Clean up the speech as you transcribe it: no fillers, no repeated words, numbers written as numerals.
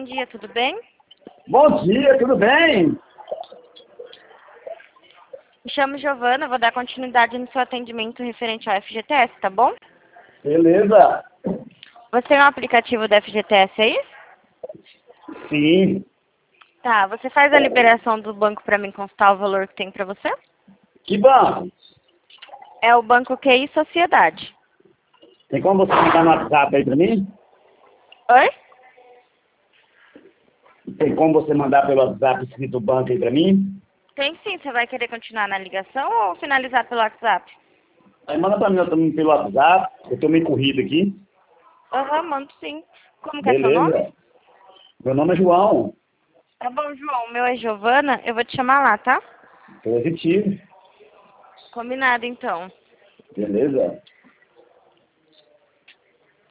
bom dia, tudo bem? Bom dia, tudo bem? Me chamo Giovana, vou dar continuidade no seu atendimento referente ao FGTS, tá bom? Beleza. Você tem um aplicativo do FGTS aí? Sim. Tá, você faz a liberação do banco para mim constar o valor que tem para você? Que banco? É o Banco QI Sociedade. Tem como você mandar no WhatsApp aí pra mim? Oi? Tem como você mandar pelo WhatsApp escrito banco aí pra mim? Tem sim, você vai querer continuar na ligação ou finalizar pelo WhatsApp? Aí manda pra mim eu também pelo WhatsApp, eu tô meio corrido aqui. Aham, mando sim. Como que é seu nome? Beleza. Meu nome é João. Tá bom, João, o meu é Giovana, eu vou te chamar lá, tá? Positivo. Combinado então. Beleza.